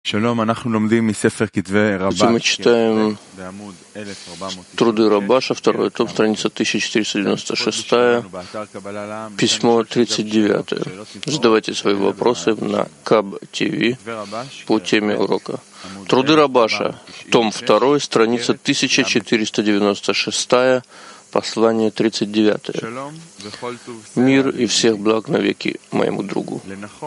Мы читаем труды Рабаша, второй том, страница 1496, письмо 39. Задавайте свои вопросы на КАБ-ТВ по теме урока. Труды Рабаша, том 2, страница 1496, послание 39. Мир и всех благ навеки моему другу.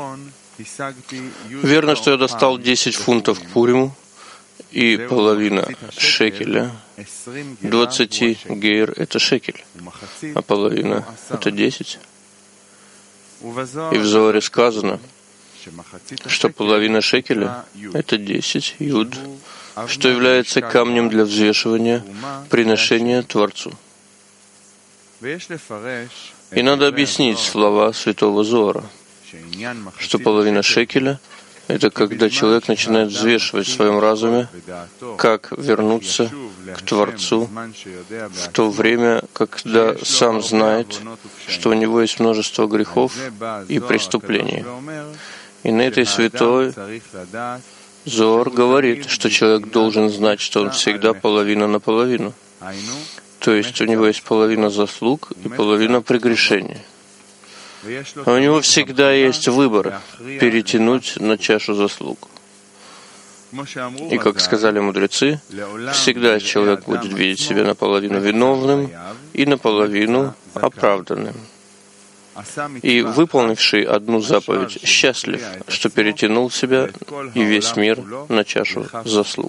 Верно, что я достал 10 фунтов к Пуриму и половина шекеля. 20 гейр — это шекель, а половина — это 10. И в Зоаре сказано, что половина шекеля — это 10 юд, что является камнем для взвешивания приношения Творцу. И надо объяснить слова святого Зоара, что половина шекеля — это когда человек начинает взвешивать в своем разуме, как вернуться к Творцу в то время, когда сам знает, что у него есть множество грехов и преступлений. И на этой святой Зоар говорит, что человек должен знать, что он всегда половина на половину. То есть у него есть половина заслуг и половина прегрешений. А у него всегда есть выбор перетянуть на чашу заслуг. И, как сказали мудрецы, всегда человек будет видеть себя наполовину виновным и наполовину оправданным. И выполнивший одну заповедь счастлив, что перетянул себя и весь мир на чашу заслуг.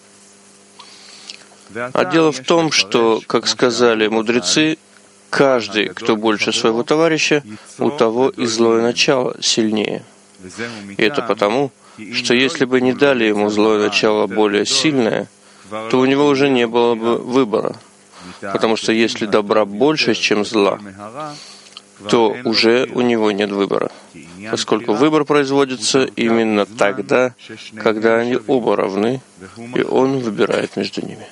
А дело в том, что, как сказали мудрецы, каждый, кто больше своего товарища, у того и злое начало сильнее. И это потому, что если бы не дали ему злое начало более сильное, то у него уже не было бы выбора. Потому что если добра больше, чем зла, то уже у него нет выбора. Поскольку выбор производится именно тогда, когда они оба равны, и он выбирает между ними.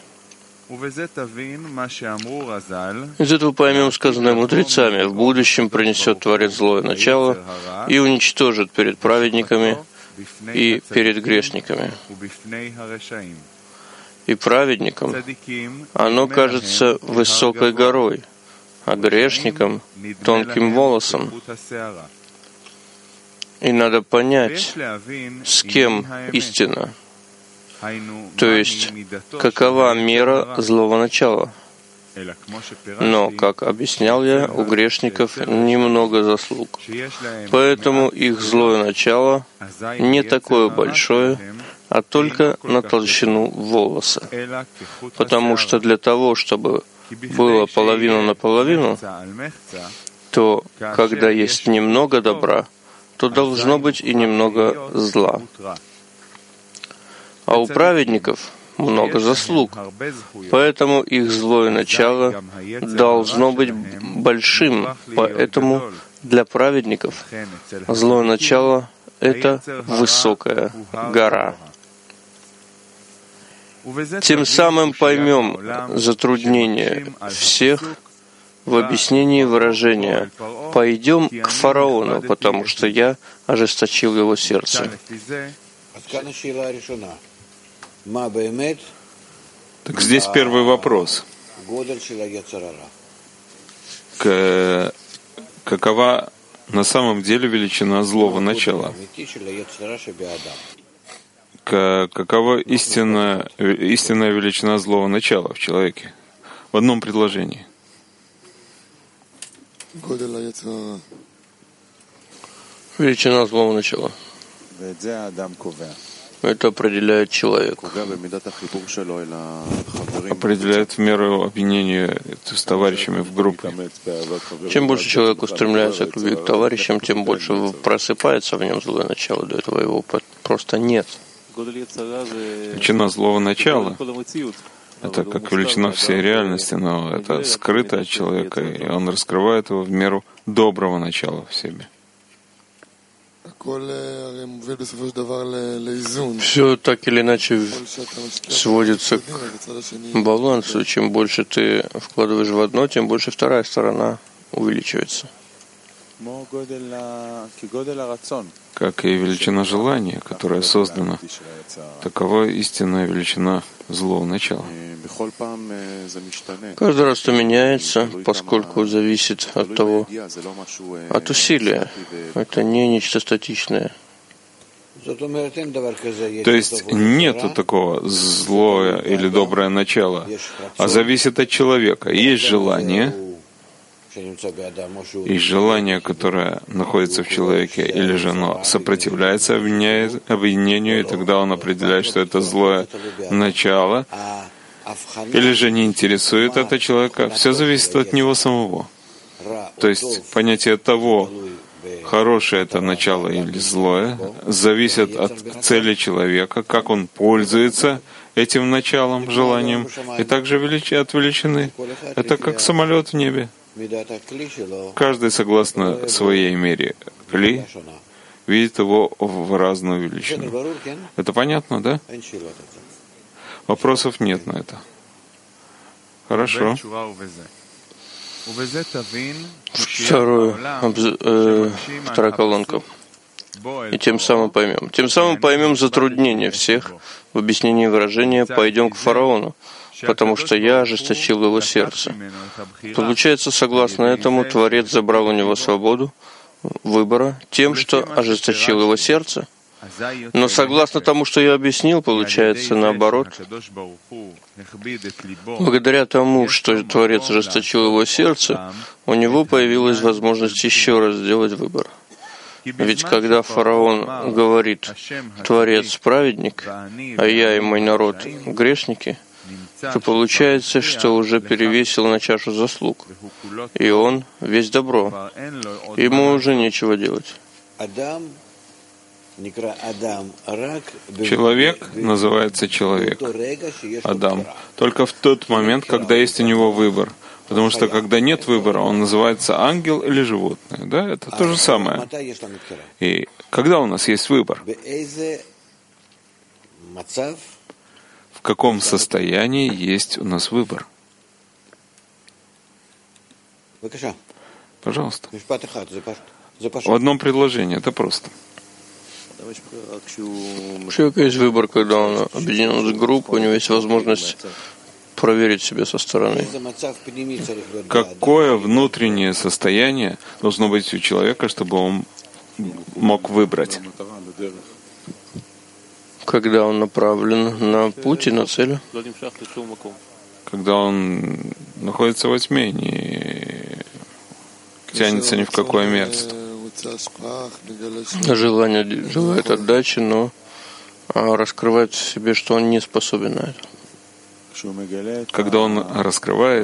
Из этого поймем сказанное мудрецами: в будущем принесет Творец злое начало и уничтожит перед праведниками и перед грешниками. И праведникам оно кажется высокой горой, а грешникам — тонким волосом. И надо понять, с кем истина. То есть, какова мера злого начала. Но, как объяснял я, у грешников немного заслуг. Поэтому их злое начало не такое большое, а только на толщину волоса. Потому что для того, чтобы было половину на половину, то, когда есть немного добра, то должно быть и немного зла. А у праведников много заслуг, поэтому их злое начало должно быть большим, поэтому для праведников злое начало — это высокая гора. Тем самым поймем затруднение всех в объяснении выражения «пойдем к фараону, потому что я ожесточил его сердце». Так здесь первый вопрос. Какова на самом деле величина злого начала? Какова истинная величина злого начала в человеке? В одном предложении. Величина злого начала. Это определяет человек. Определяет в меру объединения с товарищами в группе. Чем больше человек устремляется к любви к товарищам, тем больше просыпается в нем злое начало. До этого его просто нет. Величина злого начала — это как величина всей реальности, но это скрыто от человека, и он раскрывает его в меру доброго начала в себе. Все так или иначе сводится к балансу. Чем больше ты вкладываешь в одно, тем больше вторая сторона увеличивается. как и величина желания, которая создана, такова истинная величина злого начала. Каждый раз это меняется, поскольку зависит от того, от усилия. Это не нечто статичное. То есть нету такого злое или доброе начало, а зависит от человека. Есть желание, и желание, которое находится в человеке, или же оно сопротивляется объединению, и тогда он определяет, что это злое начало, или же не интересует это человека. Все зависит от него самого. То есть понятие того, хорошее это начало или злое, зависит от цели человека, как он пользуется этим началом, желанием, и также от величины. Это как самолет в небе. Каждый, согласно своей мере кли, видит его в разную величину. Это понятно, да? Вопросов нет на это. Хорошо. Вторая колонка. И тем самым поймем затруднение всех в объяснении выражения «пойдем к фараону», потому что я ожесточил его сердце. Получается, согласно этому, Творец забрал у него свободу выбора тем, что ожесточил его сердце. Но согласно тому, что я объяснил, получается наоборот. Благодаря тому, что Творец ожесточил его сердце, у него появилась возможность еще раз сделать выбор. Ведь когда фараон говорит «Творец праведник, а я и мой народ грешники», то получается, что уже перевесил на чашу заслуг, и он весь добро. Ему уже нечего делать. Человек называется человек, Адам, только в тот момент, когда есть у него выбор. Потому что когда нет выбора, он называется ангел или животное. Да, это то же самое. И когда у нас есть выбор? В каком состоянии есть у нас выбор? Пожалуйста. В одном предложении, это просто. У человека есть выбор, когда он объединен с группой, у него есть возможность проверить себя со стороны. Какое внутреннее состояние должно быть у человека, чтобы он мог выбрать? Когда он направлен на путь и на цель. Когда он находится во тьме, не тянется ни в какое место. Желание желает отдачи, но раскрывает в себе, что он не способен на это. Когда он раскрывает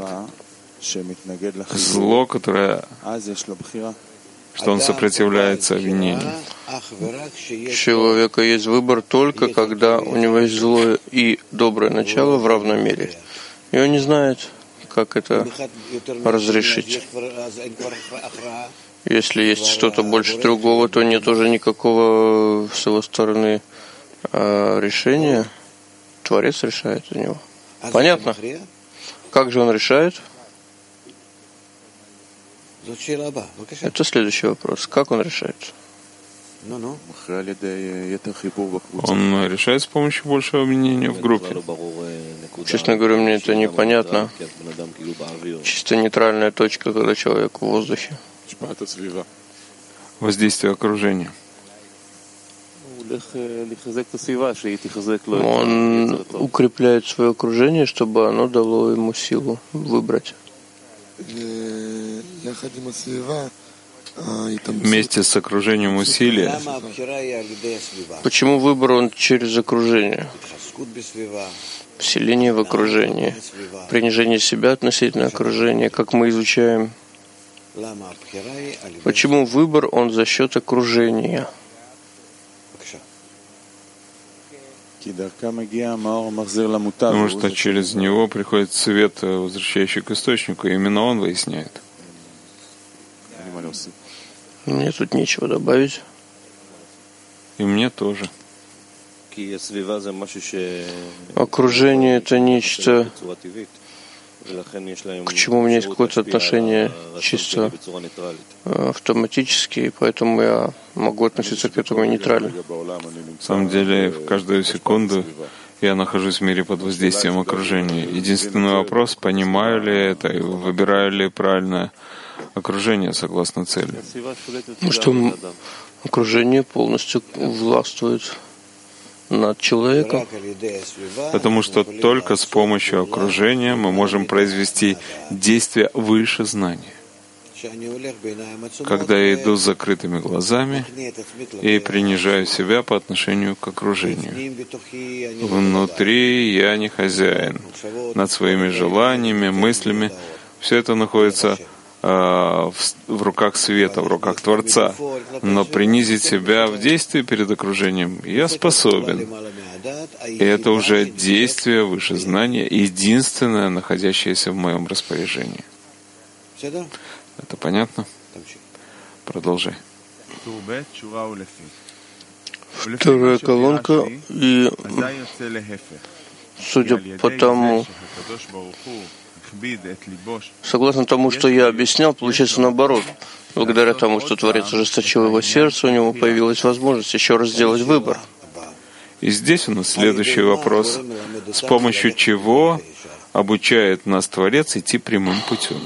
зло, которое, что он сопротивляется обвинению. У человека есть выбор только когда у него есть злое и доброе начало в равной мере. И он не знает, как это разрешить. Если есть что-то больше другого, то нет уже никакого с его стороны решения. Творец решает за него. Понятно? Как же он решает? Это следующий вопрос. Как он решает? Он решает с помощью большего объединения в группе. Честно говоря, мне это непонятно. Чисто нейтральная точка, когда человек в воздухе. Воздействие окружения. Он укрепляет свое окружение, чтобы оно дало ему силу выбрать. Вместе с окружением усилия. Почему выбор он через окружение? Вселение в окружении, принижение себя относительно окружения, как мы изучаем. Почему выбор он за счет окружения? Потому что через него приходит свет, возвращающий к источнику, и именно он выясняет. Мне тут нечего добавить. И мне тоже. Окружение — это нечто к чему у меня есть какое-то отношение чисто автоматически, и поэтому я могу относиться к этому нейтрально. На самом деле, в каждую секунду я нахожусь в мире под воздействием окружения. Единственный вопрос, понимаю ли это и выбираю ли правильное окружение согласно цели. Что окружение полностью властвует над человеком. Потому что только с помощью окружения мы можем произвести действие выше знания. Когда я иду с закрытыми глазами и принижаю себя по отношению к окружению. Внутри я не хозяин. Над своими желаниями, мыслями. Все это находится в руках света, в руках Творца. Но принизить себя в действии перед окружением я способен. И это уже действие выше знания, единственное, находящееся в моем распоряжении. Это понятно? Продолжай. Вторая колонка, и судя по тому, согласно тому, что я объяснял, получается наоборот. Благодаря тому, что Творец ожесточил его сердце, у него появилась возможность еще раз сделать выбор. И здесь у нас следующий вопрос. С помощью чего обучает нас Творец идти прямым путем?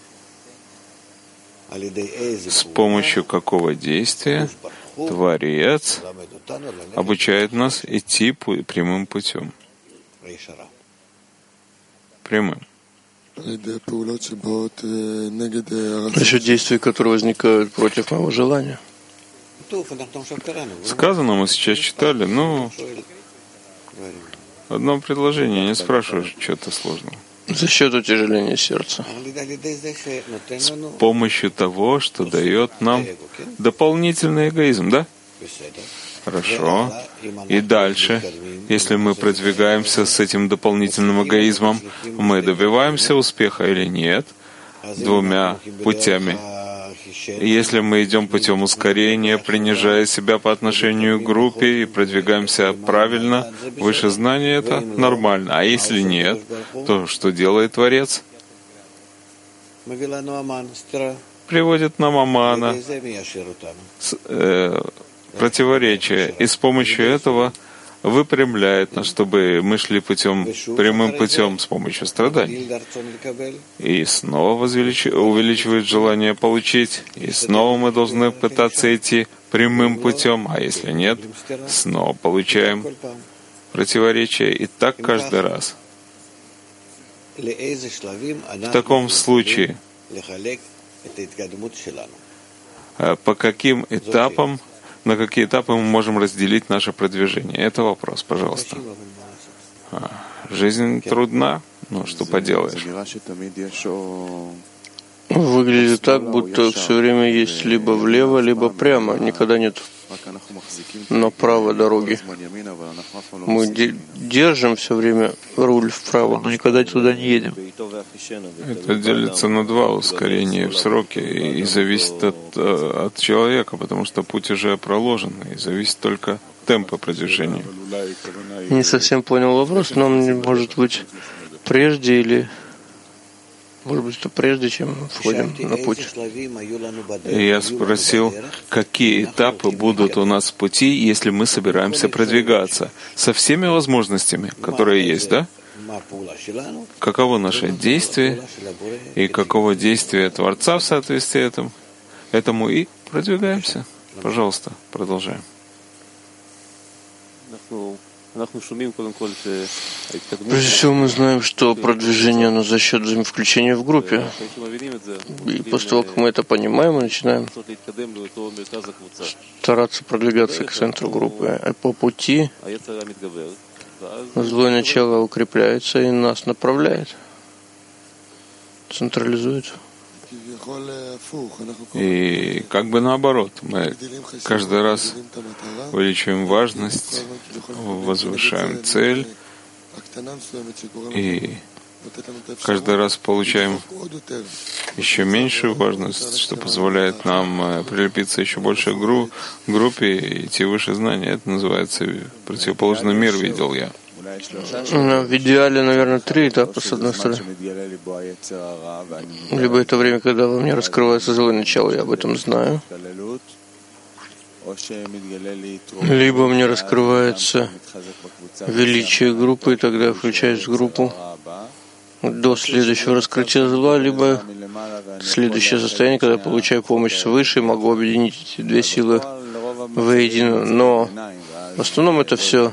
С помощью какого действия Творец обучает нас идти прямым путем? Прямым. Еще действия, которые возникают против моего желания. Сказано, мы сейчас читали, одно предложение, не спрашиваешь что-то сложного. За счет утяжеления сердца. С помощью того, что дает нам дополнительный эгоизм, да? Хорошо. И дальше, если мы продвигаемся с этим дополнительным эгоизмом, мы добиваемся успеха или нет? Двумя путями. Если мы идем путем ускорения, принижая себя по отношению к группе и продвигаемся правильно, выше знания, это нормально. А если нет, то что делает Творец? Приводит нам Амана, противоречие, и с помощью этого выпрямляет нас, чтобы мы шли прямым путем с помощью страданий. И снова увеличивает желание получить, и снова мы должны пытаться идти прямым путем, а если нет, снова получаем противоречие, и так каждый раз. В таком случае, по каким этапам, на какие этапы мы можем разделить наше продвижение? Это вопрос, пожалуйста. Жизнь трудна, что поделаешь? Выглядит так, будто все время есть либо влево, либо прямо. Никогда нет направо дороги. Мы держим все время руль вправо, но никогда туда не едем. Это делится на два ускорения в сроке и зависит от человека, потому что путь уже проложен, и зависит только темпа продвижения. Не совсем понял вопрос, но он может быть прежде или... Может быть, это прежде, чем входим на путь. Я спросил, какие этапы будут у нас в пути, если мы собираемся продвигаться, со всеми возможностями, которые есть, да? Каково наше действие и каково действие Творца в соответствии этому и продвигаемся. Пожалуйста, продолжаем. Прежде всего, мы знаем, что продвижение оно за счет взаимовключения в группе. И после того, как мы это понимаем, мы начинаем стараться продвигаться к центру группы. А по пути злое начало укрепляется и нас направляет, централизует. И как бы наоборот, мы каждый раз увеличиваем важность, возвышаем цель, и каждый раз получаем еще меньшую важность, что позволяет нам прилепиться еще больше к группе и идти выше знания. Это называется противоположный мир, видел я. Ну, в идеале, наверное, 3 этапа, с одной стороны. Либо это время, когда во мне раскрывается злое начало, я об этом знаю. Либо мне раскрывается величие группы, и тогда я включаюсь в группу до следующего раскрытия зла, либо следующее состояние, когда я получаю помощь свыше и могу объединить эти две силы воедино. Но в основном это все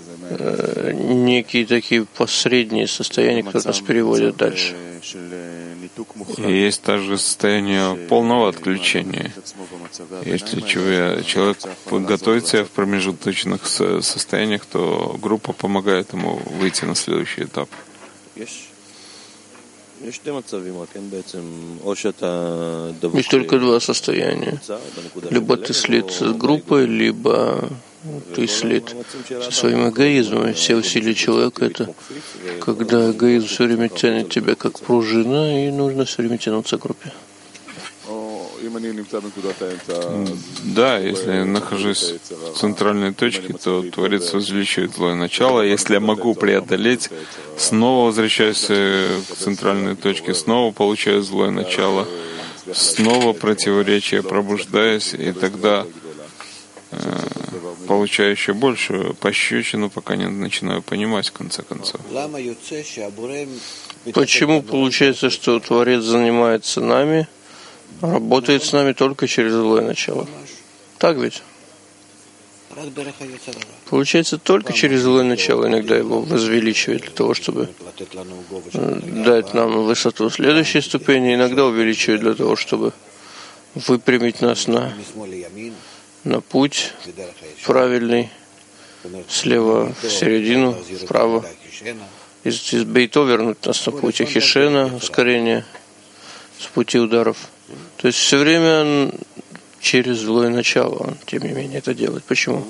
некие такие посредние состояния, которые нас переводят дальше. И есть также состояние полного отключения. Если человек готовит себя в промежуточных состояниях, то группа помогает ему выйти на следующий этап. Есть только два состояния. Либо ты слит с группой, либо ты слит со своим эгоизмом. И все усилия человека — это когда эгоизм все время тянет тебя как пружина, и нужно все время тянуться к группе. Да, если я нахожусь в центральной точке, то Творец возвеличивает злое начало. Если я могу преодолеть, снова возвращаюсь к центральной точке, снова получаю злое начало, снова противоречие, пробуждаюсь, и тогда получаю еще большую пощечину, пока не начинаю понимать в конце концов. Почему получается, что Творец занимается нами, работает с нами только через злое начало? Так ведь? Получается, только через злое начало иногда его возвеличивает для того, чтобы дать нам высоту следующей ступени, иногда увеличивает для того, чтобы выпрямить нас на путь правильный, слева в середину, вправо, из Бейто вернуть нас на путь Хишена, ускорение с пути ударов. То есть все время через злое начало он, тем не менее, это делает. Почему?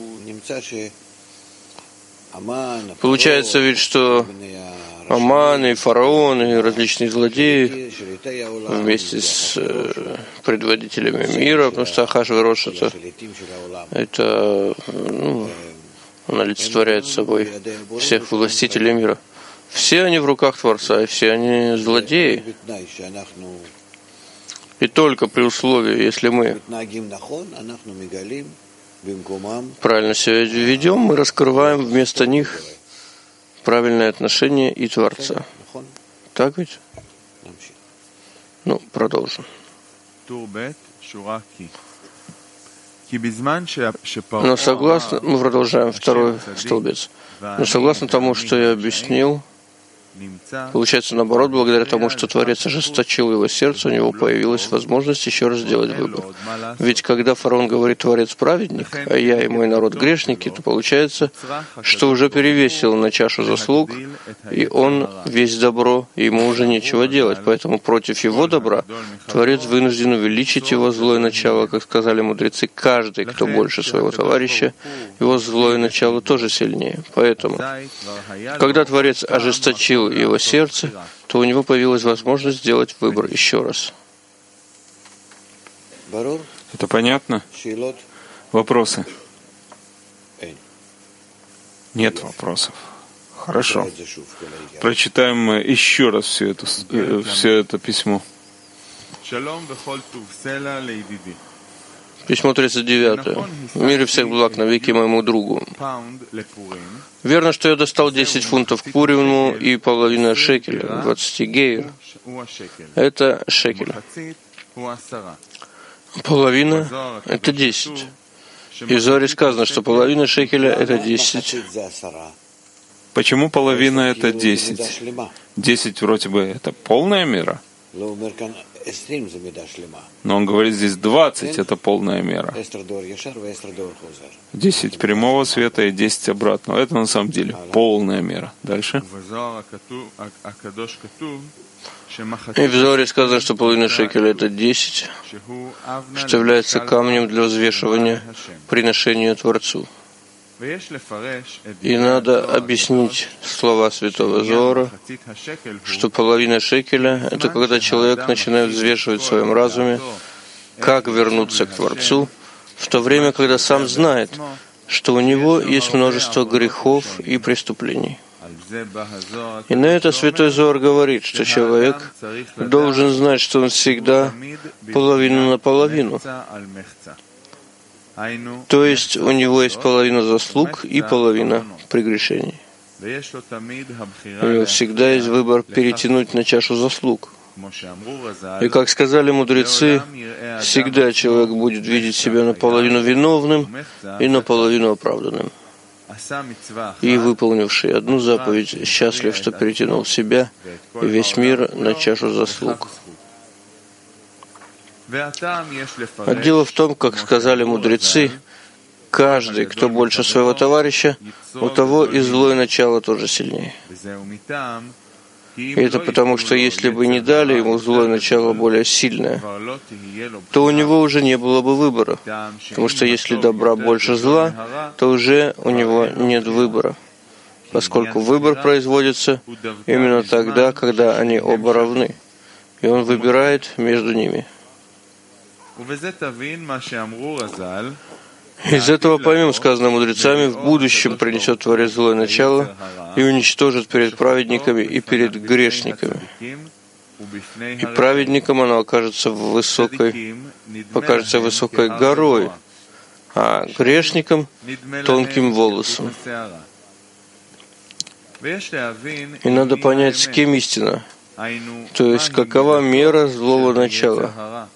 Получается ведь, что Аман и фараон и различные злодеи вместе с предводителями мира, потому что Ахашверош это он олицетворяет собой всех властителей мира. Все они в руках Творца, и все они злодеи. И только при условии, если мы правильно себя ведем, мы раскрываем вместо них правильное отношение и Творца. Так ведь? Ну, продолжим. Но согласно, мы продолжаем второй столбец. Но согласно тому, что я объяснил, получается наоборот, благодаря тому, что Творец ожесточил его сердце, у него появилась возможность еще раз сделать выбор. Ведь когда фараон говорит «Творец праведник», а я и мой народ грешники, то получается, что уже перевесил на чашу заслуг, и он весь добро, и ему уже нечего делать. Поэтому против его добра Творец вынужден увеличить его злое начало, как сказали мудрецы, каждый, кто больше своего товарища, его злое начало тоже сильнее. Поэтому, когда Творец ожесточил его сердце, то у него появилась возможность сделать выбор еще раз. Это понятно? Вопросы? Нет вопросов. Хорошо. Прочитаем еще раз все это письмо. Письмо 39. В мире всех благ навеки моему другу. Верно, что я достал 10 фунтов к Пуриму и половина шекеля, 20 гейр. Это шекель. Половина — это 10. И в Зоре сказано, что половина шекеля — это 10. Почему половина — это 10? 10 вроде бы это полная мера. Но он говорит здесь 20 — это полная мера. 10 прямого света и 10 обратного. Это на самом деле полная мера. Дальше. И в Зоре сказано, что половина шекеля — это 10, что является камнем для взвешивания приношения Творцу. И надо объяснить слова святого Зора, что половина шекеля — это когда человек начинает взвешивать в своем разуме, как вернуться к Творцу, в то время, когда сам знает, что у него есть множество грехов и преступлений. И на это Святой Зоар говорит, что человек должен знать, что он всегда половину на половину. То есть у него есть половина заслуг и половина прегрешений. У него всегда есть выбор перетянуть на чашу заслуг. И как сказали мудрецы, всегда человек будет видеть себя наполовину виновным и наполовину оправданным. И выполнивший одну заповедь, счастлив, что перетянул себя и весь мир на чашу заслуг. А дело в том, как сказали мудрецы, каждый, кто больше своего товарища, у того и злое начало тоже сильнее. И это потому, что если бы не дали ему злое начало более сильное, то у него уже не было бы выбора. Потому что если добра больше зла, то уже у него нет выбора. Поскольку выбор производится именно тогда, когда они оба равны. И он выбирает между ними. Из этого поймем, сказано мудрецами, в будущем принесет Творец злое начало и уничтожит перед праведниками и перед грешниками. И праведникам оно покажется высокой горой, а грешникам — тонким волосом. И надо понять, с кем истина, то есть какова мера злого начала.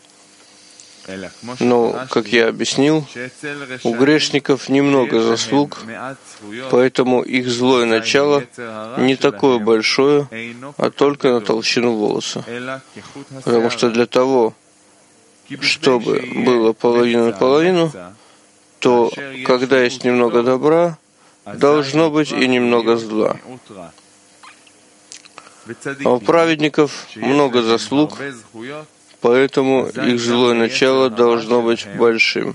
Но, как я объяснил, у грешников немного заслуг, поэтому их злое начало не такое большое, а только на толщину волоса. Потому что для того, чтобы было половина на половину, то, когда есть немного добра, должно быть и немного зла. А у праведников много заслуг, поэтому их злое начало должно быть большим.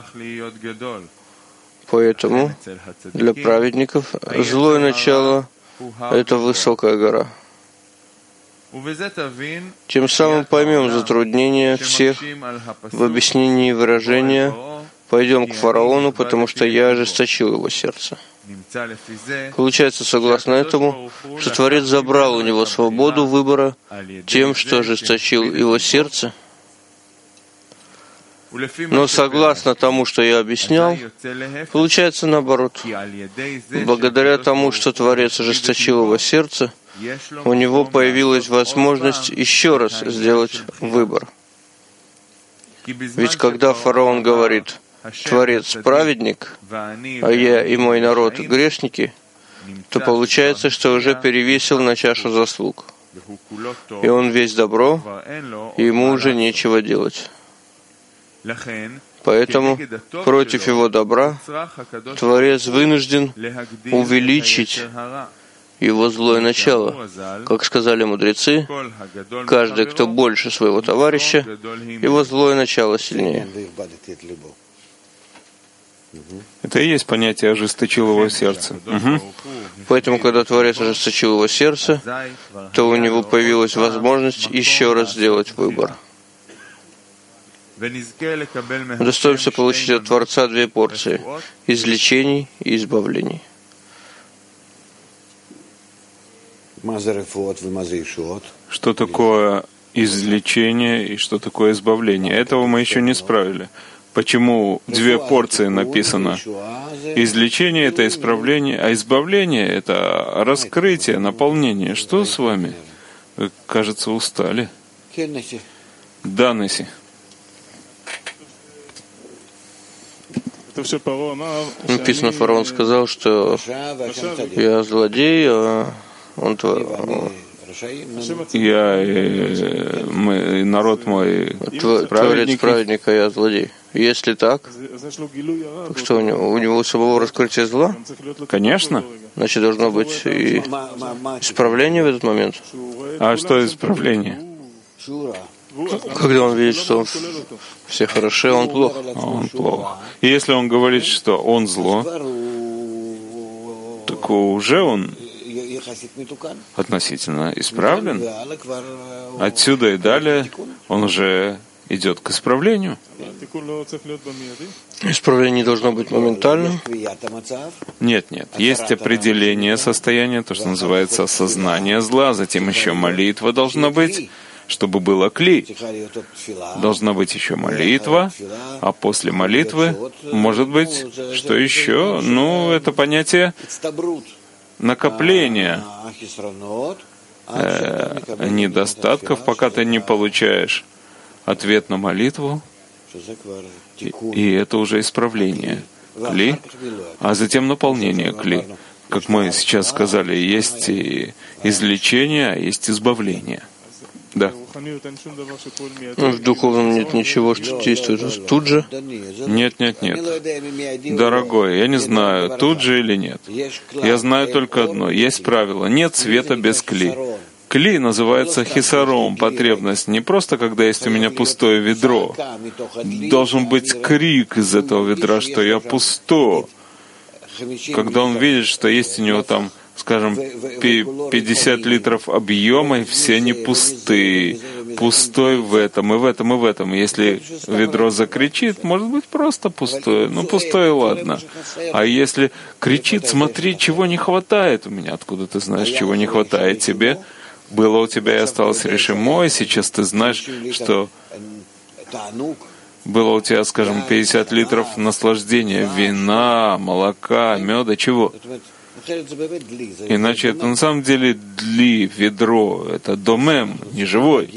Поэтому для праведников злое начало — это высокая гора. Тем самым поймем затруднения всех в объяснении выражения «пойдем к фараону, потому что я ожесточил его сердце». Получается, согласно этому, что Творец забрал у него свободу выбора тем, что ожесточил его сердце. Но согласно тому, что я объяснял, получается наоборот. Благодаря тому, что Творец ожесточил его сердце, у него появилась возможность еще раз сделать выбор. Ведь когда фараон говорит: Творец праведник, а я и мой народ грешники, то получается, что уже перевесил на чашу заслуг. И он весь добро, и ему уже нечего делать. Поэтому против его добра Творец вынужден увеличить его злое начало. Как сказали мудрецы, каждый, кто больше своего товарища, его злое начало сильнее. Это и есть понятие «ожесточил его сердце». Поэтому, когда Творец ожесточил его сердце, то у него появилась возможность еще раз сделать выбор. Достоимся получить от Творца две порции — излечений и избавлений. Что такое излечение и что такое избавление? Этого мы еще не справили. Почему две порции написано? Излечение — это исправление, а избавление — это раскрытие, наполнение. Что с вами? Вы, кажется, устали. Да, Неси. Написано, фараон сказал, что я злодей, а он народ мой Творец праведник, а я злодей. Если так, так что у него самого раскрытие зла? Конечно. Значит, должно быть и исправление в этот момент. А что исправление? Когда он видит, что все хороши, а он плох. Он плох. И если он говорит, что он зло, так уже он относительно исправлен. Отсюда и далее он уже идет к исправлению. Исправление не должно быть моментальным. Нет. Есть определение состояния, то, что называется осознание зла. Затем еще молитва должна быть, чтобы было кли. Должна быть еще молитва, а после молитвы, может быть, что еще? Это понятие накопления недостатков, пока ты не получаешь ответ на молитву, и это уже исправление кли, а затем наполнение кли. Как мы сейчас сказали, есть и излечение, а есть избавление. Да. В духовном нет ничего, что действует тут же. Нет. Дорогой, я не знаю, тут же или нет. Я знаю только одно. Есть правило. Нет света без кли. Кли называется хисаром, потребность. Не просто, когда есть у меня пустое ведро. Должен быть крик из этого ведра, что я пусто. Когда он видит, что есть у него там, скажем, 50 литров объема, и все не пустые. Пустой в этом, и в этом, и в этом. Если ведро закричит, может быть просто пустое. Пустое, ладно. А если кричит, смотри, чего не хватает у меня. Откуда ты знаешь, чего не хватает тебе? Было у тебя и осталось решимо, и сейчас ты знаешь, что было у тебя, скажем, 50 литров наслаждения, вина, молока, меда, чего? Иначе это на самом деле дли, ведро, это домем, не живой.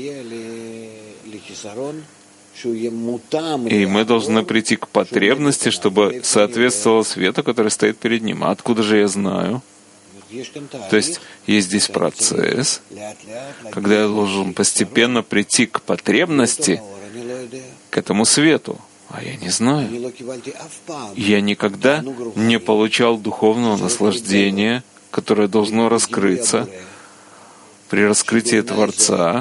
И мы должны прийти к потребности, чтобы соответствовало свету, который стоит перед ним. А откуда же я знаю? То есть есть здесь процесс, когда я должен постепенно прийти к потребности, к этому свету. А я не знаю. Я никогда не получал духовного наслаждения, которое должно раскрыться при раскрытии Творца.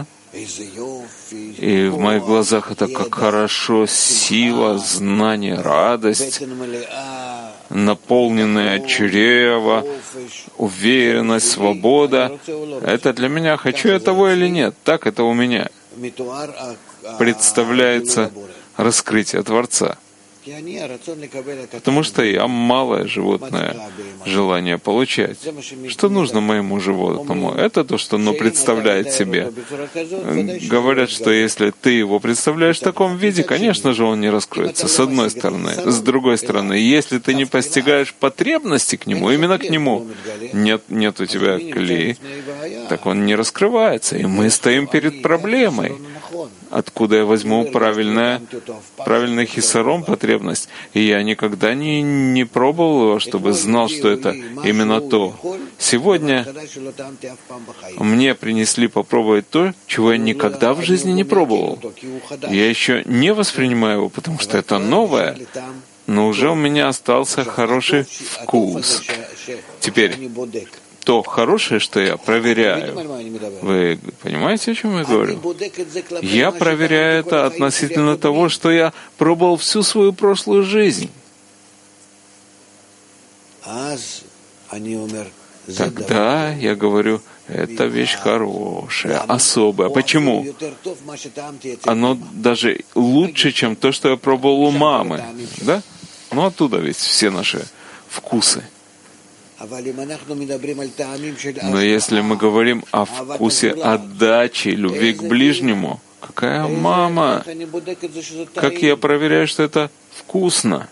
И в моих глазах это как хорошо, сила, знание, радость, наполненное чрево, уверенность, свобода. Это для меня, хочу я того или нет, так это у меня. Представляется раскрытие Творца. Потому что я малое животное желание получать. Что нужно моему животному? Это то, что оно представляет себе. Говорят, что если ты его представляешь в таком виде, конечно же, он не раскроется, с одной стороны. С другой стороны, если ты не постигаешь потребности к нему, именно к нему, нет у тебя кли, так он не раскрывается. И мы стоим перед проблемой. Откуда я возьму правильный хисаром потребность? И я никогда не пробовал его, чтобы знал, что это именно то. Сегодня мне принесли попробовать то, чего я никогда в жизни не пробовал. Я еще не воспринимаю его, потому что это новое, но уже у меня остался хороший вкус. Теперь то хорошее, что я проверяю. Вы понимаете, о чем я говорю? Я проверяю это относительно того, что я пробовал всю свою прошлую жизнь. Тогда я говорю, это вещь хорошая, особая. Почему? Оно даже лучше, чем то, что я пробовал у мамы. Да? Оттуда ведь все наши вкусы. Но если мы говорим о вкусе отдачи, любви к ближнему, какая мама? Как я проверяю, что это вкусно?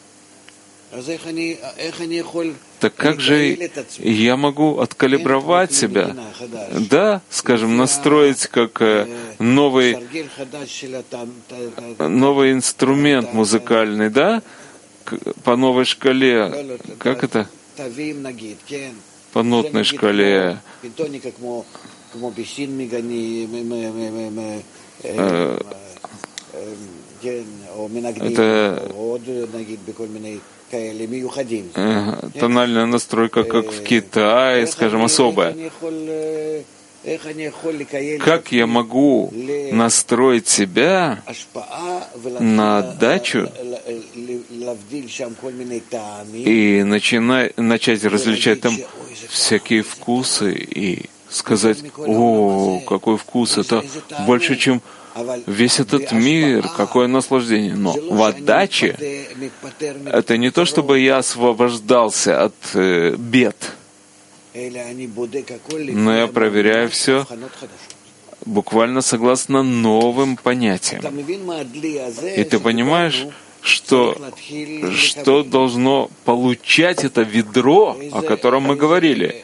Так как же я могу откалибровать себя? Да, скажем, настроить как новый инструмент музыкальный, да? По новой шкале. Как это? По нотной шкале. Это тональная настройка, как в Китае, скажем, особая. Как я могу настроить себя на отдачу и начать различать там всякие вкусы и сказать: «О, какой вкус! Это больше, чем весь этот мир, какое наслаждение. Но в отдаче это не то, чтобы я освобождался от бед, но я проверяю все буквально согласно новым понятиям. И ты понимаешь, что должно получать это ведро, о котором мы говорили?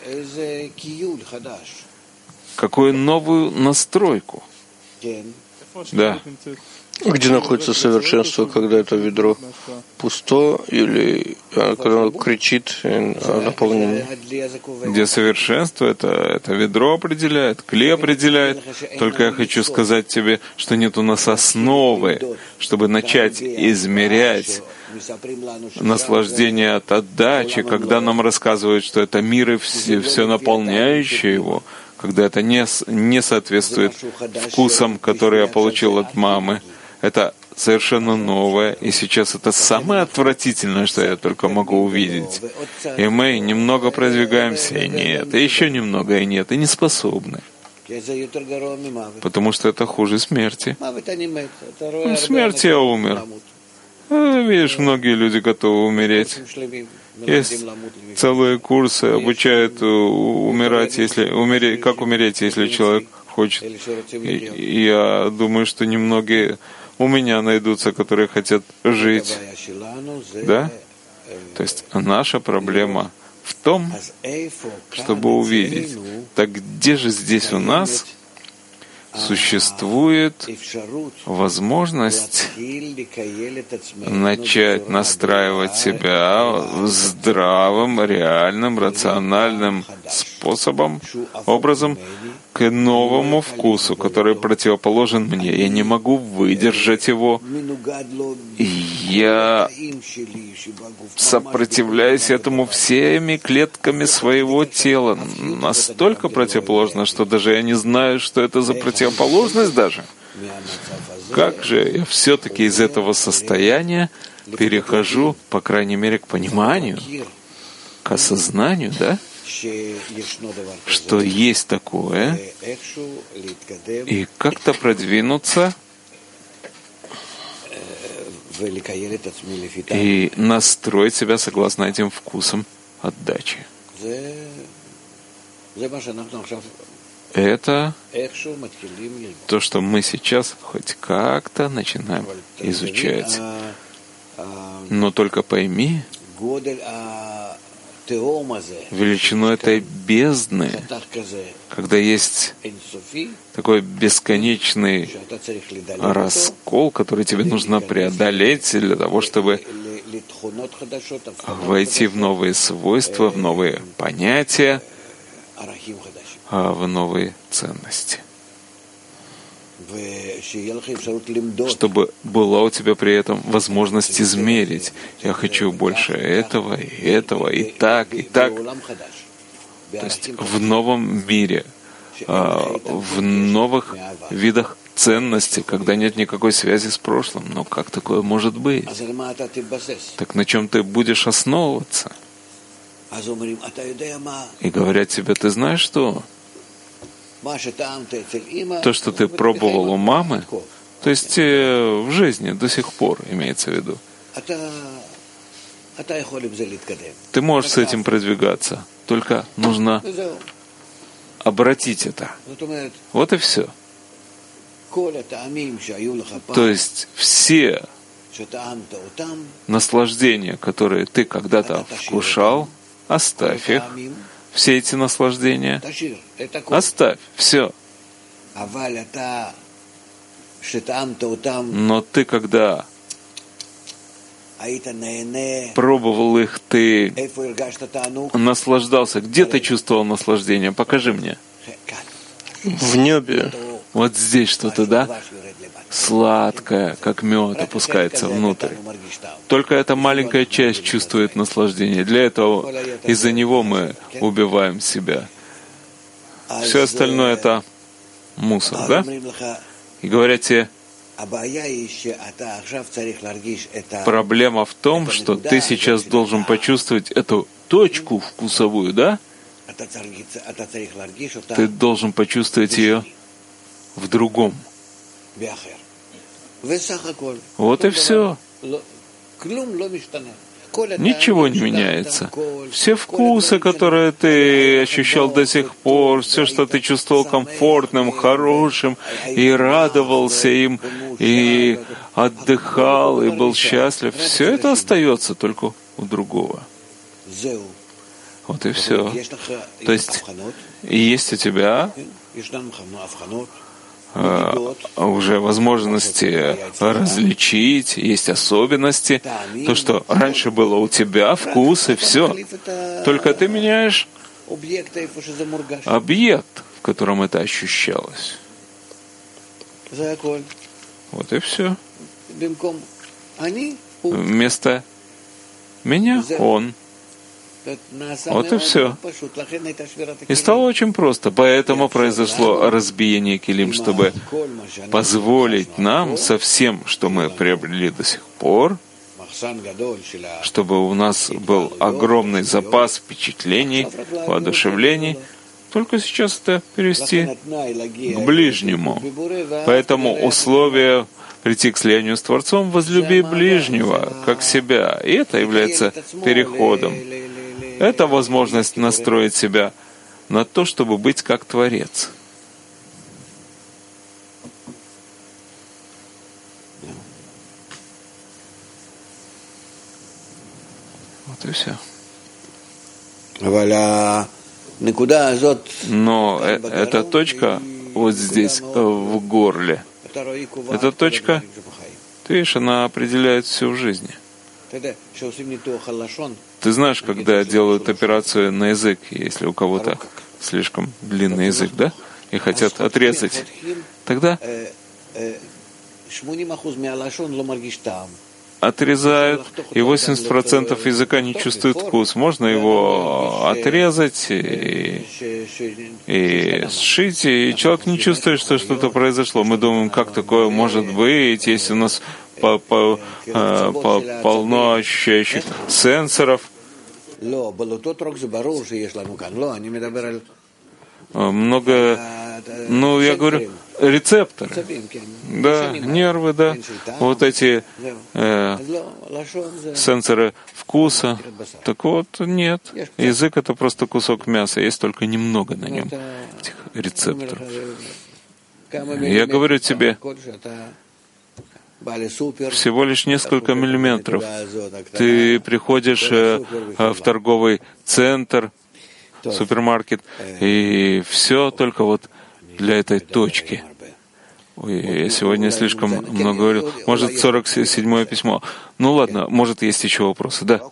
Какую новую настройку? Да. Где находится совершенство, когда это ведро пусто или когда оно кричит о наполнении? Где совершенство, это ведро определяет, клей определяет. Только я хочу сказать тебе, что нет у нас основы, чтобы начать измерять наслаждение от отдачи, когда нам рассказывают, что это мир и все наполняющее его, когда это не соответствует вкусам, которые я получил от мамы. Это совершенно новое, и сейчас это самое отвратительное, что я только могу увидеть. И мы немного продвигаемся, и нет, и еще немного, и нет, и не способны. Потому что это хуже смерти. В смерти я умер. Видишь, многие люди готовы умереть. Есть целые курсы, обучают умирать, как умереть, если человек хочет. И я думаю, что немногие у меня найдутся, которые хотят жить. Да? То есть наша проблема в том, чтобы увидеть, так где же здесь у нас существует возможность начать настраивать себя здравым, реальным, рациональным способом, образом к новому вкусу, который противоположен мне. Я не могу выдержать его. И я сопротивляюсь этому всеми клетками своего тела. Настолько противоположно, что даже я не знаю, что это за противоположность даже. Как же я все-таки из этого состояния перехожу, по крайней мере, к пониманию, к осознанию, да? Что есть такое, и как-то продвинуться и настроить себя согласно этим вкусам отдачи. Это то, что мы сейчас хоть как-то начинаем изучать. Но только пойми, величину этой бездны, когда есть такой бесконечный раскол, который тебе нужно преодолеть для того, чтобы войти в новые свойства, в новые понятия, в новые ценности. Чтобы была у тебя при этом возможность измерить. Я хочу больше этого, и так, и так. То есть в новом мире, в новых видах ценности, когда нет никакой связи с прошлым. Но как такое может быть? Так на чем ты будешь основываться? И говорят тебе, ты знаешь что? То, что ты пробовал у мамы, то есть в жизни до сих пор, имеется в виду, ты можешь с этим продвигаться, только нужно обратить это. Вот и все. То есть все наслаждения, которые ты когда-то вкушал, оставь их. Все эти наслаждения оставь, все. Но ты, когда пробовал их, ты наслаждался. Где ты чувствовал наслаждение? Покажи мне. В небе. Вот здесь что-то, да? Сладкое, как мед, опускается внутрь. Только эта маленькая часть чувствует наслаждение. Для этого, из-за него мы убиваем себя. Все остальное — это мусор, да? И говорят тебе, проблема в том, что ты сейчас должен почувствовать эту точку вкусовую, да? Ты должен почувствовать ее в другом. Вот и все. Ничего не меняется. Все вкусы, которые ты ощущал до сих пор, все, что ты чувствовал комфортным, хорошим, и радовался им, и отдыхал, и был счастлив, все это остается только у другого. Вот и все. То есть есть у тебя уже возможности различить, есть особенности. То, что раньше было у тебя, вкус и все. Только ты меняешь объект, в котором это ощущалось. Вот и все. Вместо меня он. Вот и все. И стало очень просто. Поэтому произошло разбиение килим, чтобы позволить нам со всем, что мы приобрели до сих пор, чтобы у нас был огромный запас впечатлений, воодушевлений, только сейчас это перевести к ближнему. Поэтому условие прийти к слиянию с Творцом — возлюби ближнего, как себя. И это является переходом. Это возможность настроить себя на то, чтобы быть как Творец. Вот и все. Но эта точка вот здесь, в горле, эта точка, ты видишь, она определяет всю жизнь. Ты знаешь, когда делают операцию на язык, если у кого-то слишком длинный язык, да, и хотят отрезать, тогда отрезают, и 80% языка не чувствует вкус. Можно его отрезать и сшить, и человек не чувствует, что что-то произошло. Мы думаем, как такое может быть, если у нас полно ощущающих сенсоров. Много, я говорю, рецепторы, да, нервы, да, вот эти сенсоры вкуса. Так вот, нет, язык — это просто кусок мяса, есть только немного на нем этих рецепторов. Я говорю тебе, всего лишь несколько миллиметров. Ты приходишь в торговый центр, супермаркет, и все только вот для этой точки. Ой, я сегодня слишком много говорил. Может, 47-е письмо. Ну ладно, может, есть еще вопросы, да?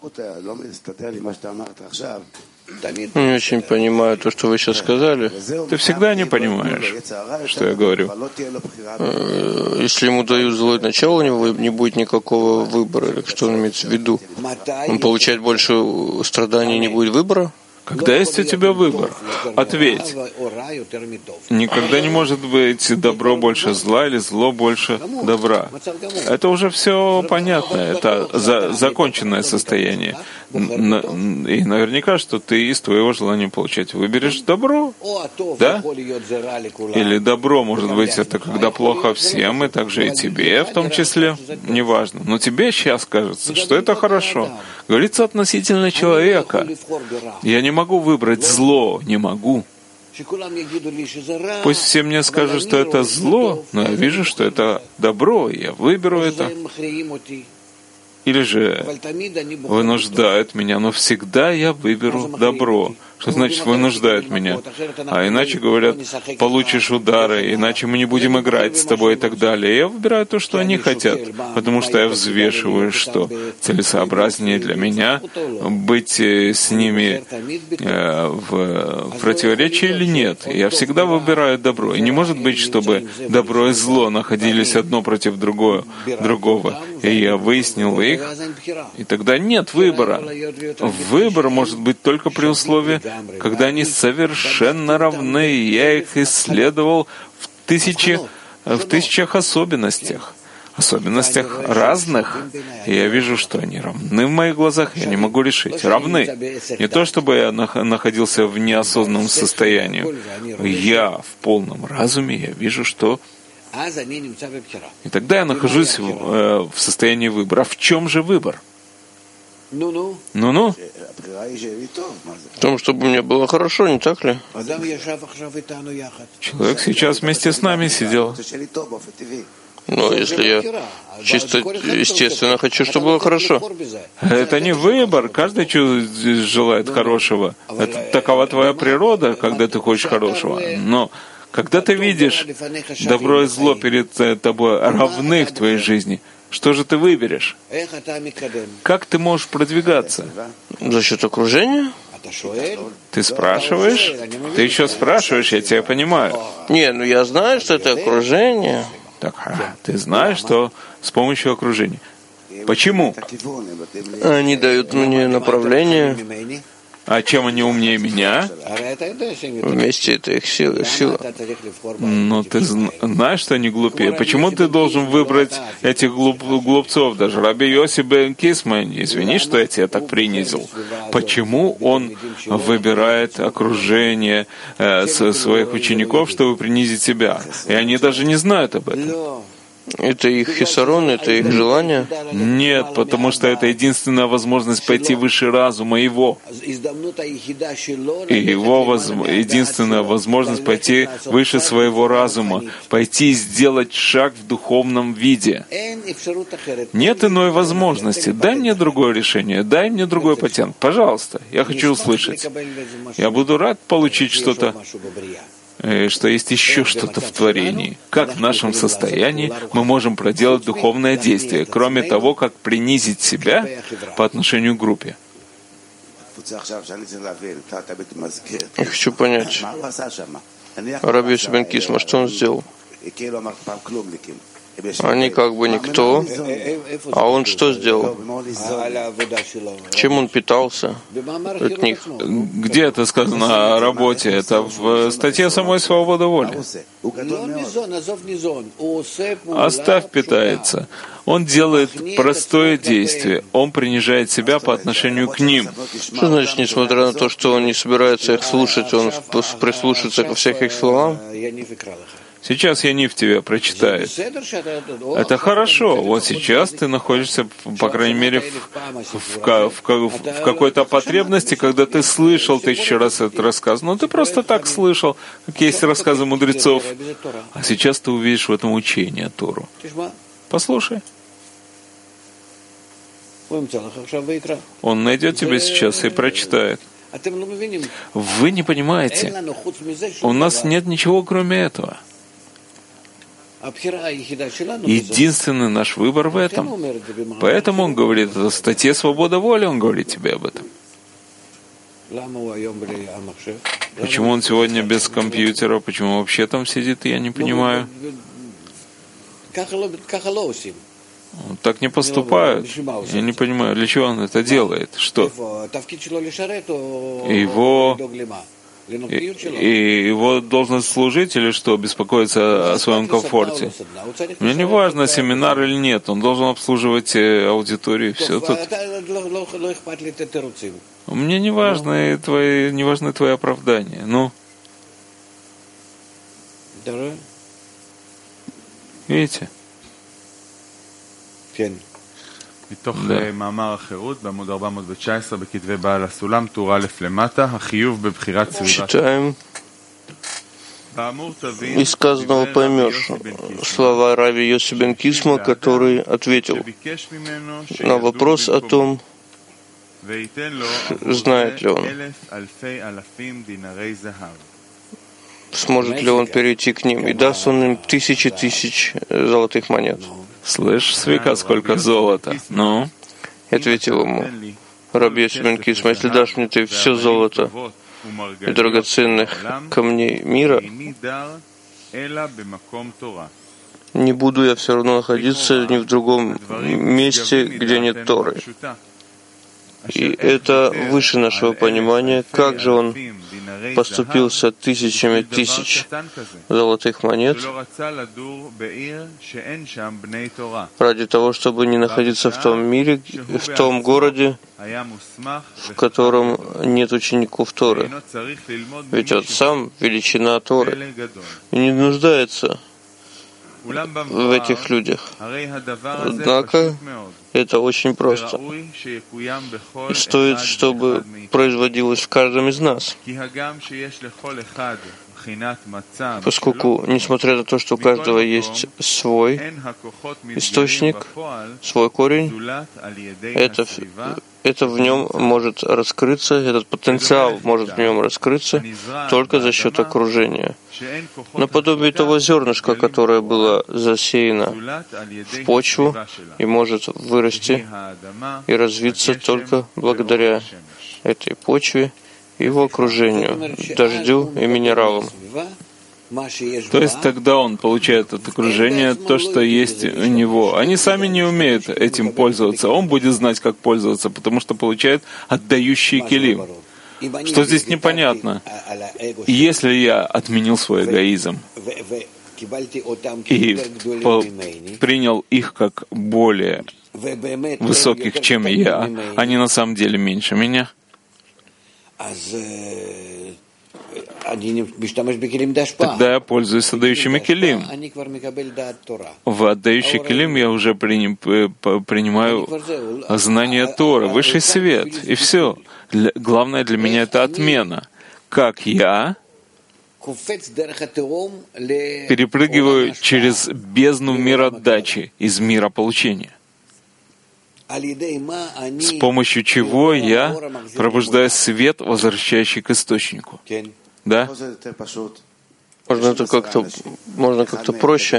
Не очень понимаю то, что вы сейчас сказали. Ты всегда не понимаешь, что я говорю. Если ему дают злое начало, у него не будет никакого выбора, или что он имеет в виду? Он получает больше страданий, не будет выбора? Когда есть у тебя выбор, ответь. Никогда не может быть добро больше зла или зло больше добра. Это уже все понятно, это законченное состояние. И наверняка, что ты из твоего желания получать выберешь добро, да? Или добро, может быть, это когда плохо всем, и также и тебе в том числе, неважно. Но тебе сейчас кажется, что это хорошо. Говорится относительно человека. Я не могу выбрать зло, не могу. Пусть все мне скажут, что это зло, но я вижу, что это добро, и я выберу это. Или же вынуждают меня, но всегда я выберу добро. Что значит вынуждают меня? А иначе говорят, получишь удары, иначе мы не будем играть с тобой и так далее. Я выбираю то, что они хотят, потому что я взвешиваю, что целесообразнее для меня быть с ними в противоречии или нет. Я всегда выбираю добро. И не может быть, чтобы добро и зло находились одно против другого. И я выяснил их, и тогда нет выбора. Выбор может быть только при условии, когда они совершенно равны. Я их исследовал в тысячах особенностях разных, и я вижу, что они равны в моих глазах, я не могу решить. Равны. Не то, чтобы я находился в неосознанном состоянии. Я в полном разуме, я вижу, что И тогда я нахожусь в состоянии выбора. А в чем же выбор? Ну-ну. В том, чтобы мне было хорошо, не так ли? Человек сейчас вместе с нами сидел. Но если я чисто естественно хочу, чтобы было хорошо. Это не выбор. Каждый желает хорошего. Это такова твоя природа, когда ты хочешь хорошего. Но когда ты видишь добро и зло перед тобой равны в твоей жизни, что же ты выберешь? Как ты можешь продвигаться? За счет окружения? Ты спрашиваешь? Ты еще спрашиваешь, я тебя понимаю. Не, я знаю, что это окружение. Так, ты знаешь, что с помощью окружения. Почему? Они дают мне направление. А чем они умнее меня? Вместе это их сила. Но ты знаешь, что они глупее. Почему ты должен выбрать этих глупцов? Даже Раби Йоси бен Кисма, извини, что я тебя так принизил. Почему он выбирает окружение своих учеников, чтобы принизить себя? И они даже не знают об этом. Это их хисарон, это их желание? Нет, потому что это единственная возможность пойти выше разума его. И его единственная возможность пойти выше своего разума, пойти и сделать шаг в духовном виде. Нет иной возможности. Дай мне другое решение, дай мне другой патент. Пожалуйста, я хочу услышать. Я буду рад получить что-то, что есть еще что-то в творении. Как в нашем состоянии мы можем проделать духовное действие, кроме того, как принизить себя по отношению к группе? Я хочу понять. Раби Йоси бен Кисма, что он сделал? Они как бы никто, а он что сделал? Чем он питался от них? Где это сказано о работе? Это в статье самой «Свобода воли». Оставь питается. Он делает простое действие. Он принижает себя по отношению к ним. Что значит, несмотря на то, что он не собирается их слушать, он прислушивается ко всех их словам? Сейчас Янив тебя прочитает. Это хорошо. Вот сейчас ты находишься, по крайней мере, в какой-то потребности, когда ты слышал 1000 раз этот рассказ. Но ты просто так слышал, как есть рассказы мудрецов. А сейчас ты увидишь в этом учение Тору. Послушай. Он найдет тебя сейчас и прочитает. Вы не понимаете. У нас нет ничего, кроме этого. Единственный наш выбор в этом. Поэтому он говорит в статье «Свобода воли», он говорит тебе об этом. Почему он сегодня без компьютера, почему вообще там сидит, я не понимаю. Так не поступают. Я не понимаю, для чего он это делает. Что? И его должность служить или что, беспокоиться о своем комфорте? Мне не важно, семинар или нет, он должен обслуживать аудиторию, все тут. Мне не важны твои оправдания. Ну, видите? מתוך מאמר החירות בעמוד 419 בכתבי בעל הסולם, טור א' למטה, החיוב בבחירת סביבה. Из сказанного поймешь слова Рави Йоси бен Кисма, который ответил на вопрос о том, знает ли он, сможет ли он перейти к ним, и даст он им тысячи тысяч золотых монет. Слышь, Свика, сколько золота? Ну? Ответил ему Раби Йоси бен Кисма, если дашь мне ты все золото и драгоценных камней мира, не буду я все равно находиться ни в другом месте, где нет Торы. И это выше нашего понимания, как же он поступил с тысячами тысяч золотых монет ради того, чтобы не находиться в том мире, в том городе, в котором нет учеников Торы. Ведь он сам величина Торы и не нуждается в этих людях. Однако это очень просто. И стоит, чтобы производилось в каждом из нас. Поскольку, несмотря на то, что у каждого есть свой источник, свой корень, это в нем может раскрыться, этот потенциал может в нем раскрыться только за счет окружения. Наподобие того зернышка, которое было засеяно в почву и может вырасти и развиться только благодаря этой почве и его окружению, дождю и минералам. То есть тогда он получает от окружения то, что есть у него. Они сами не умеют этим пользоваться. Он будет знать, как пользоваться, потому что получает отдающий келим. Что здесь непонятно? Если я отменил свой эгоизм и принял их как более высоких, чем я, они на самом деле меньше меня, тогда я пользуюсь отдающими келим. В отдающий келим я уже принимаю знание Торы, высший свет, и все. Главное для меня — это отмена. Как я перепрыгиваю через бездну миротдачи из мира получения. С помощью чего я пробуждаю свет, возвращающий к источнику. Да? Можно как-то проще.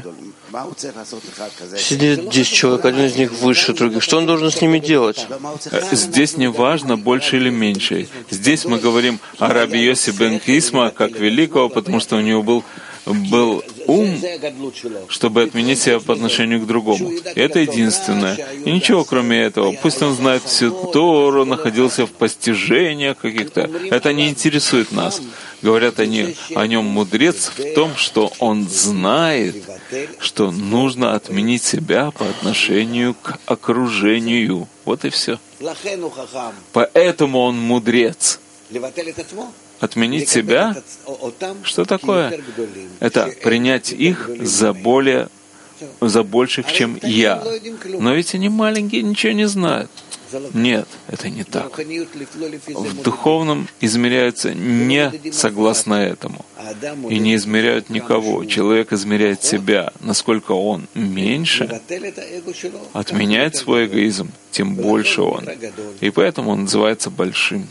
Сидит 10 человек, один из них выше других. Что он должен с ними делать? Здесь не важно, больше или меньше. Здесь мы говорим о Раби Йоси бен Кисма как великого, потому что у него был ум, чтобы отменить себя по отношению к другому. И это единственное. И ничего кроме этого. Пусть он знает всю Тору, находился в постижениях каких-то. Это не интересует нас. Говорят они о нем мудрец в том, что он знает, что нужно отменить себя по отношению к окружению. Вот и все. Поэтому он мудрец. Отменить себя? Что такое? Это принять их за больших, чем я. Но ведь они маленькие, ничего не знают. Нет, это не так. В духовном измеряются не согласно этому. И не измеряют никого. Человек измеряет себя. Насколько он меньше, отменяет свой эгоизм, тем больше он. И поэтому он называется большим.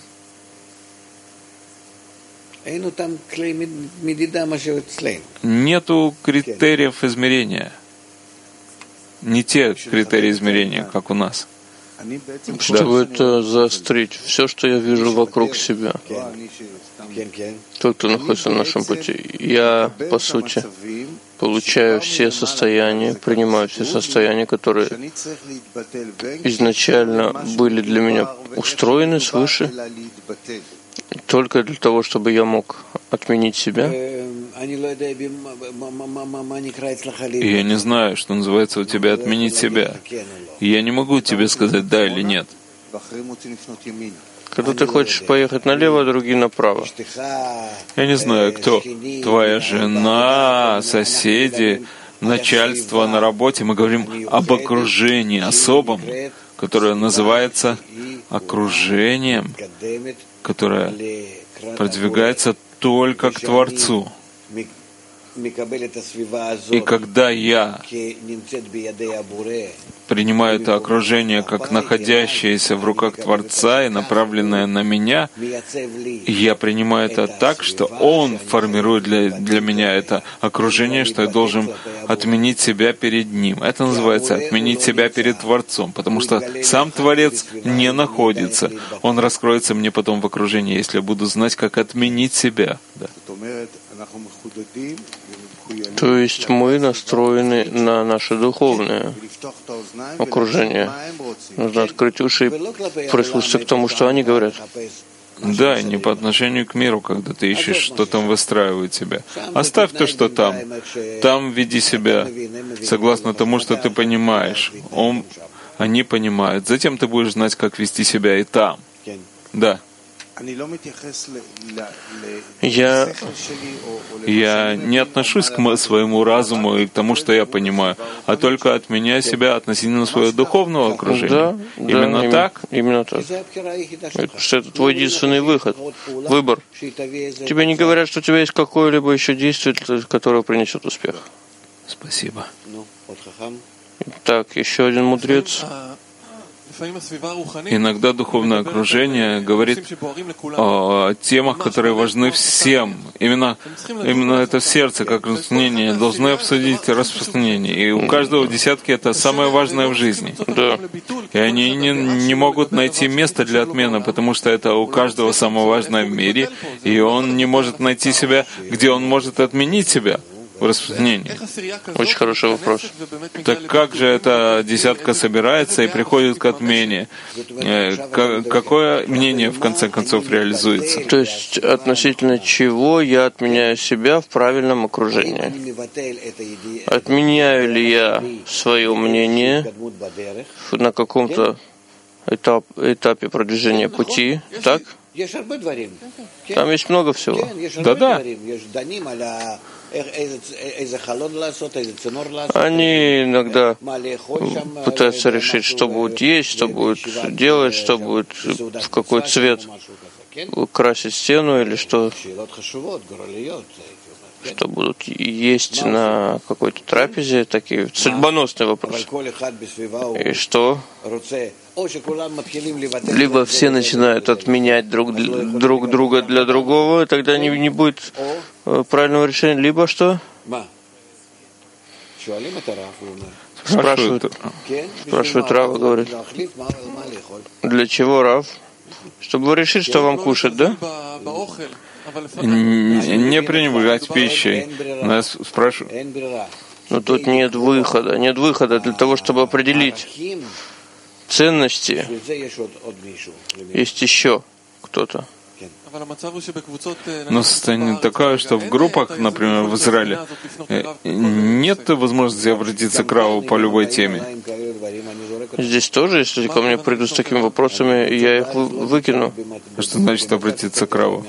Нету критериев измерения. Не те критерии измерения, как у нас. Чтобы это заострить, все, что я вижу вокруг себя, тот, кто находится на нашем пути, я, по сути, получаю все состояния, принимаю все состояния, которые изначально были для меня устроены свыше, только для того, чтобы я мог отменить себя. И я не знаю, что называется у тебя отменить себя. И я не могу тебе сказать да или нет. Когда ты хочешь поехать налево, другие направо. Я не знаю, кто твоя жена, соседи, начальство на работе. Мы говорим об окружении особом, которое называется окружением, которое продвигается только к Творцу. И когда я принимаю это окружение как находящееся в руках Творца и направленное на меня, я принимаю это так, что Он формирует для меня это окружение, что я должен отменить себя перед Ним. Это называется отменить себя перед Творцом, потому что сам Творец не находится. Он раскроется мне потом в окружении, если я буду знать, как отменить себя. Да. То есть мы настроены на наше духовное окружение. Нужно открыть уши и прислушаться к тому, что они говорят. Да, не по отношению к миру, когда ты ищешь, что там выстраивает тебя. Оставь то, что там. Там веди себя согласно тому, что ты понимаешь. Они понимают. Затем ты будешь знать, как вести себя и там. Да. Я не отношусь к своему разуму и к тому, что я понимаю, а только отменяю себя относительно своего духовного окружения. Именно так? Именно так. Что это твой единственный выбор. Тебе не говорят, что у тебя есть какое-либо еще действие, которое принесет успех. Спасибо. Так, еще один мудрец. Иногда духовное окружение говорит о темах, которые важны всем. Именно это сердце, как распространение, должны обсудить распространение. И у каждого в десятке это самое важное в жизни. Да. И они не могут найти место для отмены, потому что это у каждого самое важное в мире. И он не может найти себя, где он может отменить себя в распространении. Очень хороший вопрос. Так как же эта десятка собирается и приходит к отмене? Какое мнение в конце концов реализуется? То есть относительно чего я отменяю себя в правильном окружении? Отменяю ли я свое мнение на каком-то этапе продвижения пути? Так? Там есть много всего. Да-да. Они иногда пытаются решить, что будут есть, что будут делать, что будет, в какой цвет красить стену или что будут есть на какой-то трапезе, такие судьбоносные вопросы. И что? Либо все начинают отменять друг друга для другого, и тогда не будет правильного решения, либо что? Спрашивают Рава, говорит. Для чего, Рав? Чтобы решить, что вам кушать, да? Не пренебрегать пищей. Нас спрашивают. Но тут нет выхода. Нет выхода для того, чтобы определить ценности. Есть еще кто-то. Но состояние такое, что в группах, например, в Израиле, нет возможности обратиться к Раву по любой теме. Здесь тоже, если ко мне придут с такими вопросами, я их выкину. Что значит обратиться к Раву?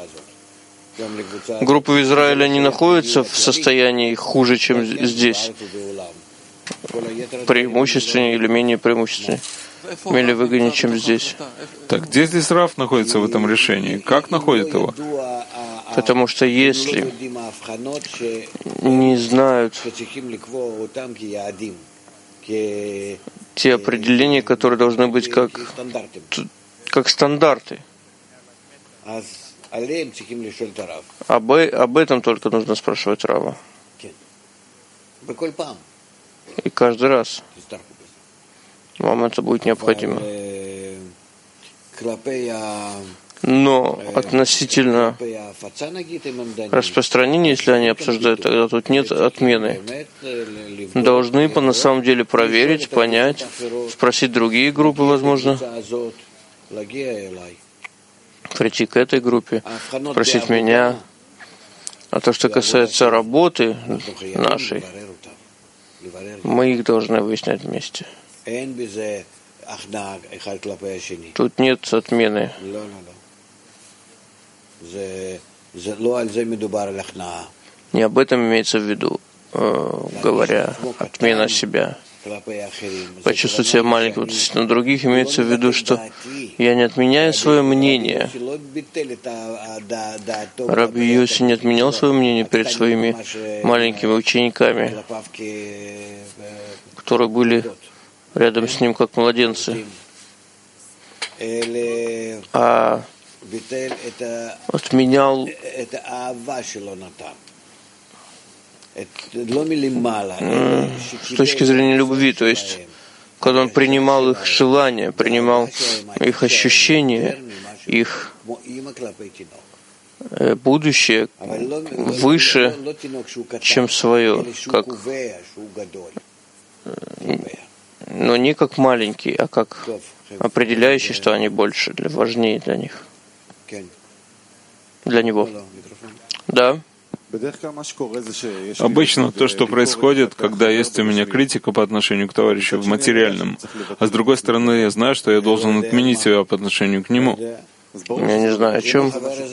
Группы в Израиле не находятся в состоянии хуже, чем здесь. Преимущественнее или менее преимущественнее. Менее выгоднее, чем здесь. Так где здесь Рав находится в этом решении? Как находит его? Потому что если не знают те определения, которые должны быть как стандарты, об этом только нужно спрашивать Рава. И каждый раз. Вам это будет необходимо. Но относительно распространения, если они обсуждают, тогда тут нет отмены. Должны на самом деле проверить, понять, спросить другие группы, возможно, прийти к этой группе, спросить меня. А то, что касается работы нашей, мы их должны выяснять вместе. Тут нет отмены. Не об этом имеется в виду, говоря, отмена себя. Почувствовать себя маленьким относительно других, имеется в виду, что я не отменяю свое мнение. Раби Йоси не отменял свое мнение перед своими маленькими учениками, которые были рядом с ним как младенцы, а отменял с точки зрения любви, то есть когда он принимал их желания, принимал их ощущения, их будущее выше, чем свое, как, но не как маленький, а как определяющий, что они больше, важнее для них, для него. Да. Обычно то, что происходит, когда есть у меня критика по отношению к товарищу в материальном, а с другой стороны, я знаю, что я должен отменить себя по отношению к нему. Я не знаю о чем.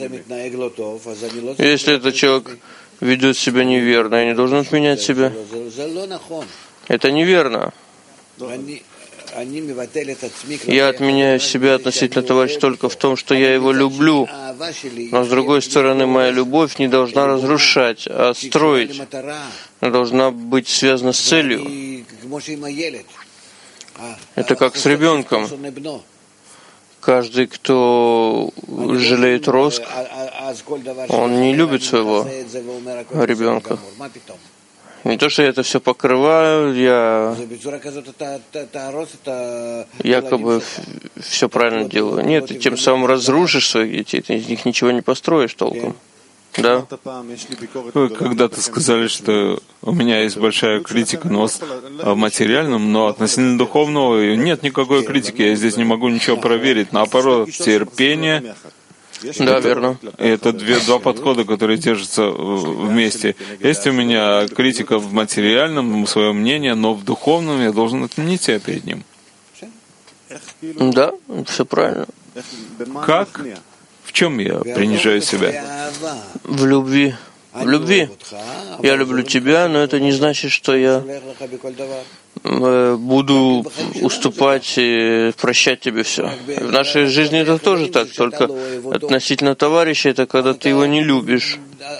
Если этот человек ведет себя неверно, я не должен отменять себя. Это неверно. Я отменяю себя относительно товарища только в том, что я его люблю. Но с другой стороны, моя любовь не должна разрушать, а строить. Она должна быть связана с целью. Это как с ребенком. Каждый, кто жалеет роск, он не любит своего ребенка. Не то, что я это все покрываю, я якобы все правильно делаю. Нет, ты тем самым разрушишь своих детей, ты из них ничего не построишь толком. Да? Вы когда-то сказали, что у меня есть большая критика в материальном, но относительно духовного нет никакой критики, я здесь не могу ничего проверить. Наоборот, терпение. Да, верно. И это два подхода, которые держатся вместе. Есть у меня критика в материальном, свое мнение, но в духовном я должен отменить себя перед ним. Да, все правильно. Как? В чем я принижаю себя? В любви. В любви. Я люблю тебя, но это не значит, что я буду уступать и прощать тебе все. В нашей жизни это тоже так, только относительно товарища это когда ты его не любишь.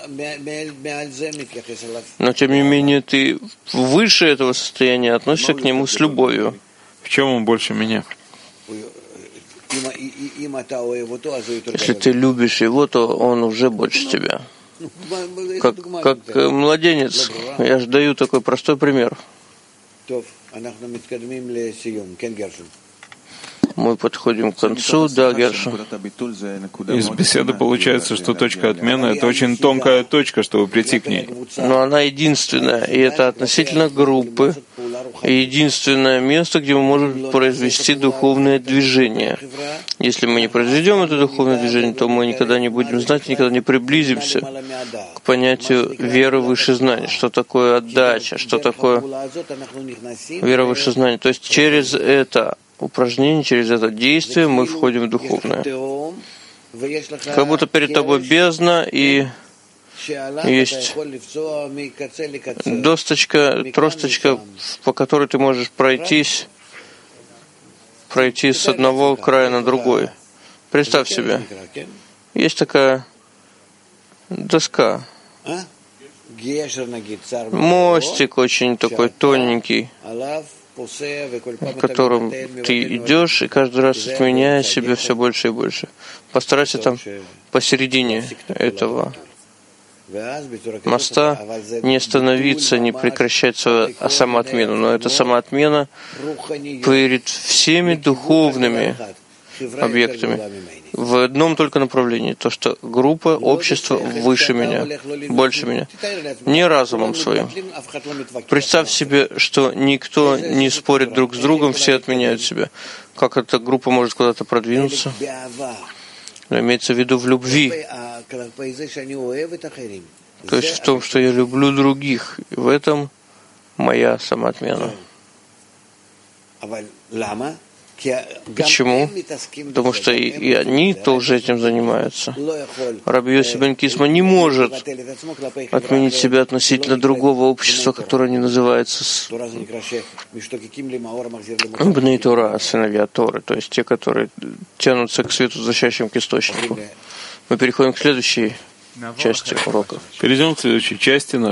Но тем не менее ты выше этого состояния относишься к нему с любовью. В чем он больше меня? Если ты любишь его, то он уже больше тебя. Как младенец. Я же даю такой простой пример. Мы подходим к концу, да, Гершин. Из беседы получается, что точка отмены — это очень тонкая точка, чтобы прийти к ней. Но она единственная, и это относительно группы, и единственное место, где мы можем произвести духовное движение. Если мы не произведем это духовное движение, то мы никогда не будем знать, никогда не приблизимся к понятию веры выше знаний. Что такое отдача, что такое вера выше знаний. То есть через это упражнение, через это действие мы входим в духовное. Как будто перед тобой бездна, и есть досточка, тросточка, по которой ты можешь пройти с одного края на другой. Представь себе, есть такая доска, мостик очень такой тоненький, в котором ты идешь, и каждый раз отменяя себя все больше и больше. Постарайся там посередине этого моста не остановиться, не прекращать свою самоотмену. Но это самоотмена перед всеми духовными объектами в одном только направлении. То, что группа, общество выше меня, больше меня. Не разумом своим. Представь себе, что никто не спорит друг с другом, все отменяют себя. Как эта группа может куда-то продвинуться? Но имеется в виду в любви. То есть в том, что я люблю других. И в этом моя самоотмена. Почему? Потому что и они тоже этим занимаются. Раби Йоси бен Кисма не может отменить себя относительно другого общества, которое не называется Бней Тора, сыновья Торы, то есть те, которые тянутся к свету, защищающим к источнику. Мы переходим к следующей части урока. Перейдем к следующей части.